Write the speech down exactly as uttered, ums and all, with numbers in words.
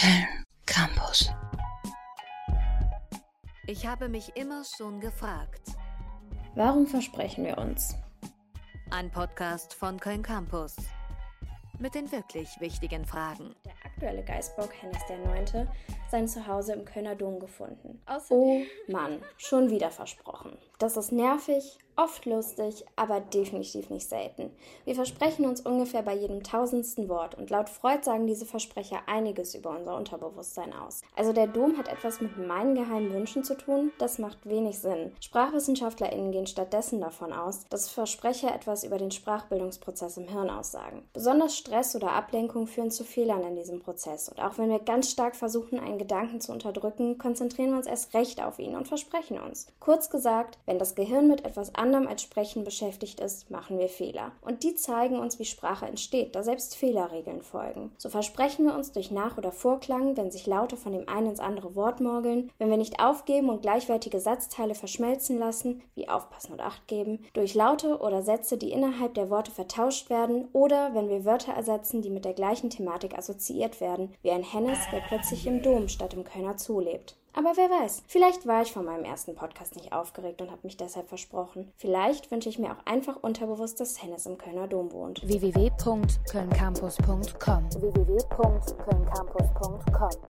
Köln Campus. Ich habe mich immer schon gefragt. Warum versprechen wir uns? Ein Podcast von Köln Campus. Mit den wirklich wichtigen Fragen. Der aktuelle Geistbock Hennes der Neunte sein Zuhause im Kölner Dom gefunden. Oh Mann, schon wieder versprochen. Das ist nervig, oft lustig, aber definitiv nicht selten. Wir versprechen uns ungefähr bei jedem tausendsten Wort und laut Freud sagen diese Versprecher einiges über unser Unterbewusstsein aus. Also der Dom hat etwas mit meinen geheimen Wünschen zu tun? Das macht wenig Sinn. SprachwissenschaftlerInnen gehen stattdessen davon aus, dass Versprecher etwas über den Sprachbildungsprozess im Hirn aussagen. Besonders Stress oder Ablenkung führen zu Fehlern in diesem Prozess und auch wenn wir ganz stark versuchen, einen Gedanken zu unterdrücken, konzentrieren wir uns erst recht auf ihn und versprechen uns. Kurz gesagt, wenn das Gehirn mit etwas anderem als Sprechen beschäftigt ist, machen wir Fehler. Und die zeigen uns, wie Sprache entsteht, da selbst Fehlerregeln folgen. So versprechen wir uns durch Nach- oder Vorklang, wenn sich Laute von dem einen ins andere Wort mogeln, wenn wir nicht aufgeben und gleichwertige Satzteile verschmelzen lassen, wie aufpassen und Acht geben, durch Laute oder Sätze, die innerhalb der Worte vertauscht werden oder wenn wir Wörter ersetzen, die mit der gleichen Thematik assoziiert werden, wie ein Hennes, der plötzlich im Dom statt im Kölner Zoo lebt. Aber wer weiß, vielleicht war ich von meinem ersten Podcast nicht aufgeregt und habe mich deshalb versprochen. Vielleicht wünsche ich mir auch einfach unterbewusst, dass Hennes im Kölner Dom wohnt. w w w punkt köln campus punkt com w w w punkt köln campus punkt com